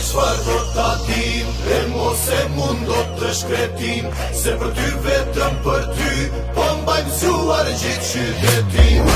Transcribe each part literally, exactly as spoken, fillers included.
qfar do ta dim, e mos e mund do të shkretim, se për ty vetëm për ty, po mbajmë zhuar gjithë qytetin.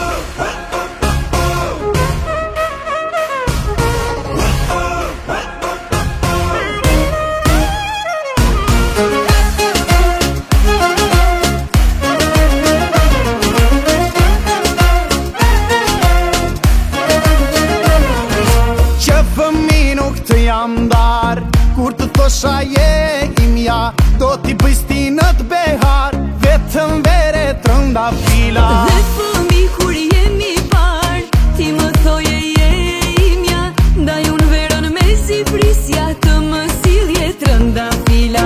Kur të thosha je imja, do t'i bëjstinët behar, vetëm vere të rënda fila. Dhe fëmi kur jemi par, ti më thoje je imja, ndaj unë verën me si frisja, të më silje të rënda fila.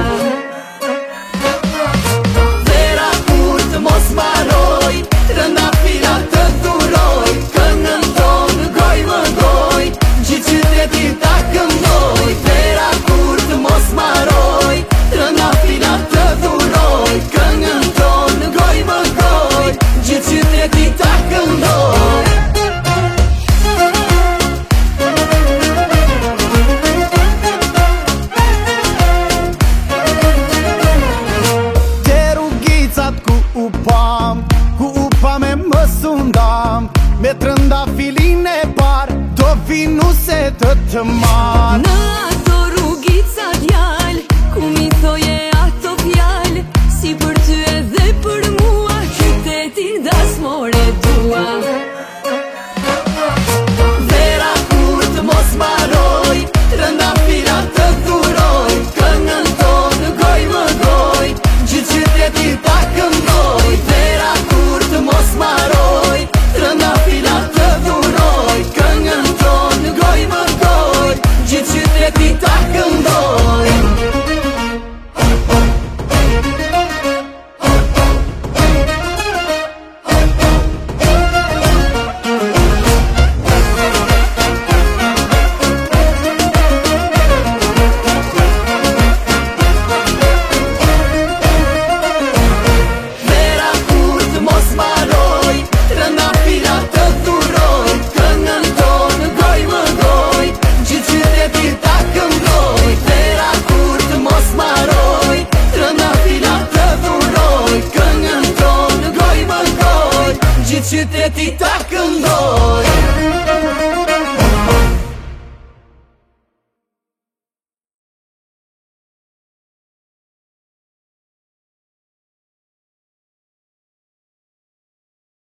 Vera kur të mos maroj, të rënda fila të duroj, këngën tonë goj më goj, gjithë qyteti ta këndoj. Vera kur të mos maroj, të rënda fila të duroj, këngën tonë goj më goj, gjithë qyteti ta këndoj. Te rrugicat ku u pam, ku u pam e më sundam, me të rënda filin e par, do vinu se të të mar. Në ato rrugica djal, ku mi thoje ato fjal, si për ty edhe për mua, qyteti dasmore dua. Vera kur të mos maroj, të rënda fila të duroj, këngën tonë goj më goj, gjithë qyteti ta këndoj. Vera kur të mos maroj, të rënda fila të duroj, këngën tonë goj më goj, gjithë qyteti ta këndoj. Qyteti ta këndoj.